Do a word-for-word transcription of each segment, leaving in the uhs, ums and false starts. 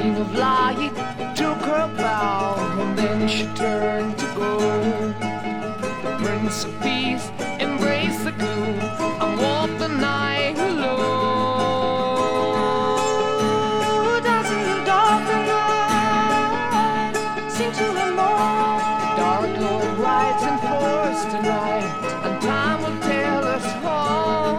queen of light took her bow, and then she turned to go. The prince of peace embraced the gloom and walked the night alone. Dancing in the dark of night, sing to the moon. The dark Lord rides in force tonight, and time will tell us all.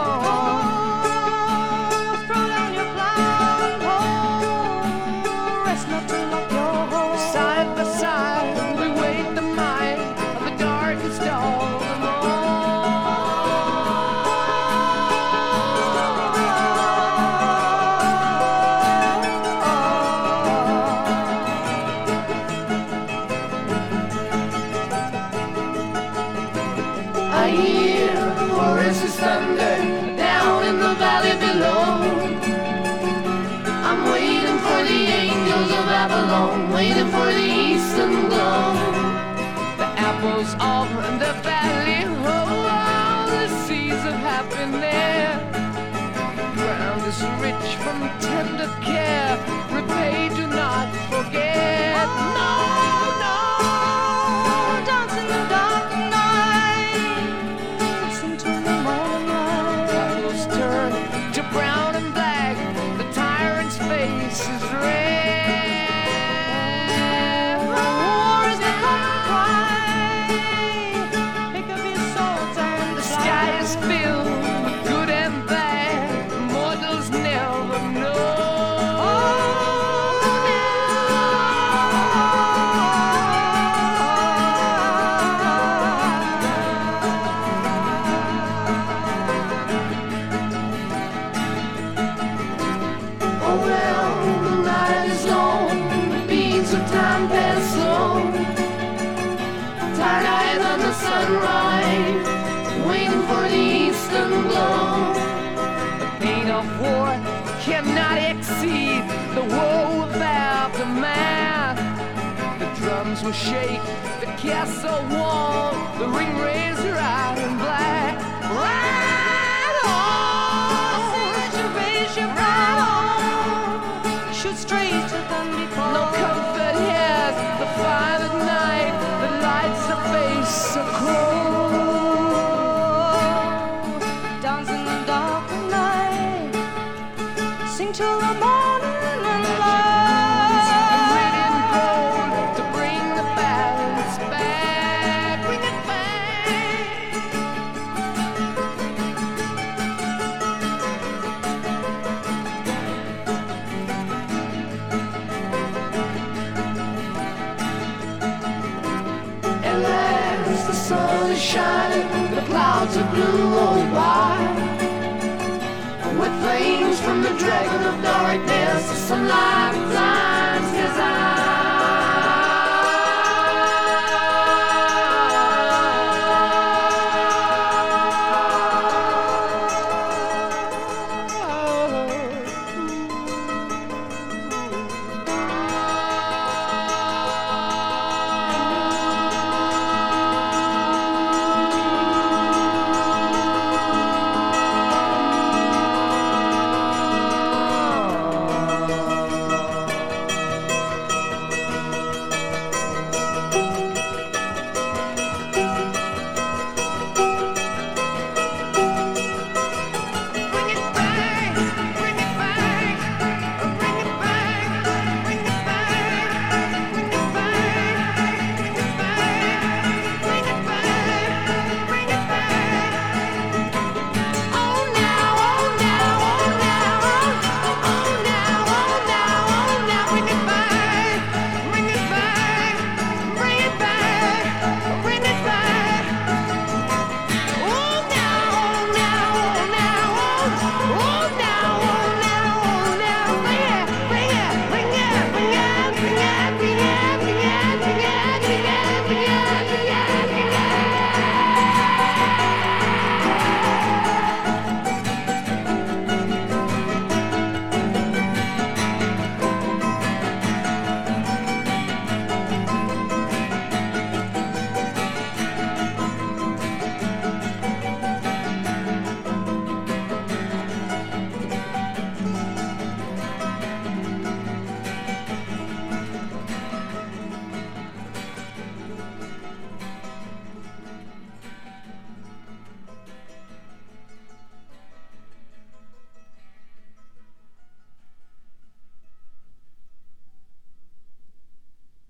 Throw down your cloud, oh, rest not till up your home. Side by side, we wait the might of the darkest of them I hear the forest's thunder down in the valley below. I'm waiting for the angels of Avalon, waiting for the eastern glow. The apples of the valley, oh, all the seeds of happiness. Ground is rich from tender care, repay, do not forget. No, no. Dance in the dark of night, sing to the morning light. Apples turn to brown and black, the tyrant's face is red. War is the common cry, pick up your swords and The fly. sky is filled with good and bad, mortals never know. Oh well, the night is long, the beats of time pass slow. Tired-eyed on the sunrise, waiting for the eastern glow. The pain of war cannot exceed the woe of aftermath. The drums will shake, the castle wall, the ring razor out in black. Ride on! Raise your right on, shoot straight to them before. No comfort here, the fire at night, the lights the face so cold. Dance in the dark of night, sing till the morning and light. And red and gold to bring the balance back, bring it back. At last the sun is shining, the clouds of blue roll by. With flames from the dragon of darkness, the sunlight blinds his eyes.